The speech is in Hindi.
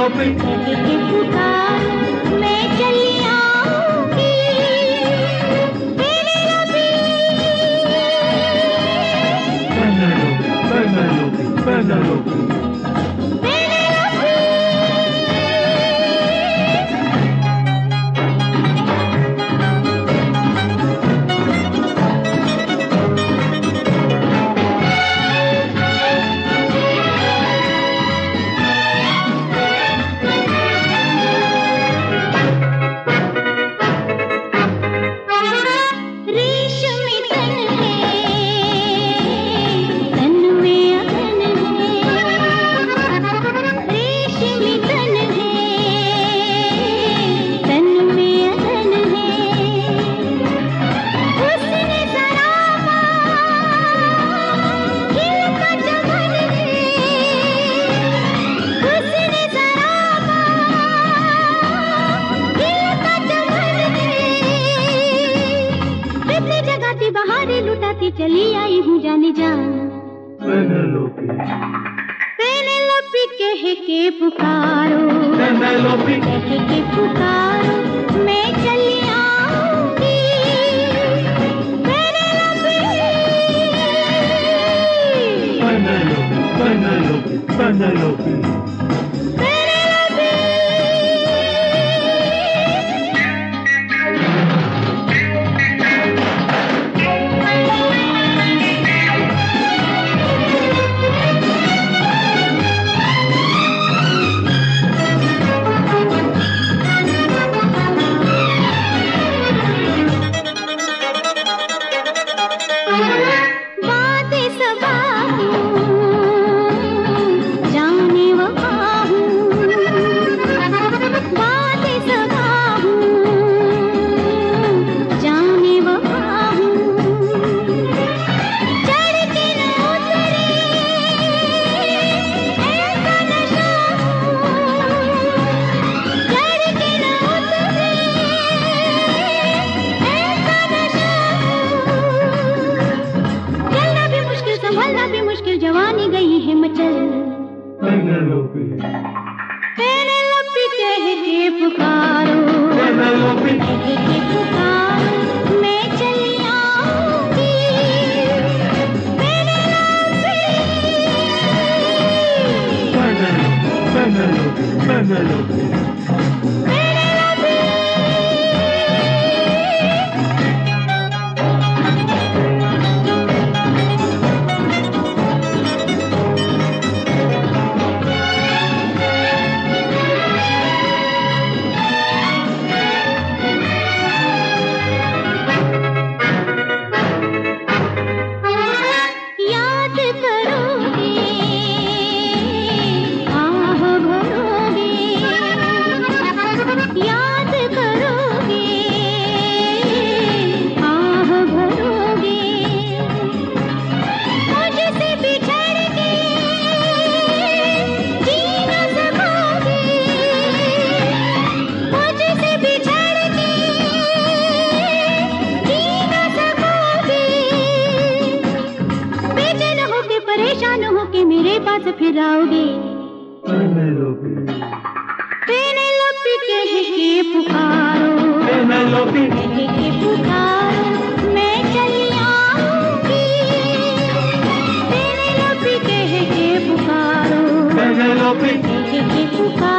कह के पुकारो मैं चली आऊंगी। Penelope, बहारे लुटाती चली आई हूँ जाने जा। Penelope, पेनेलोपी कह के पुकारो, Penelope, कह के पुकारो मैं चली आऊंगी। Penelope, Penelope, मुश्किल जवानी गई है मचल। Penelope, पेनेलोपी कह के पुकारो, Penelope, कह के पुकारो मैं चली आऊंगी। Penelope, Penelope, परेशान हो के मेरे पास फिर आओगे। Penelope, पेनेलोपी कह के पुकारो, Penelope, कह के पुकारो मैं चली आऊंगी। पेनेलोपी कह के पुकारो, Penelope, कह के पुकारो।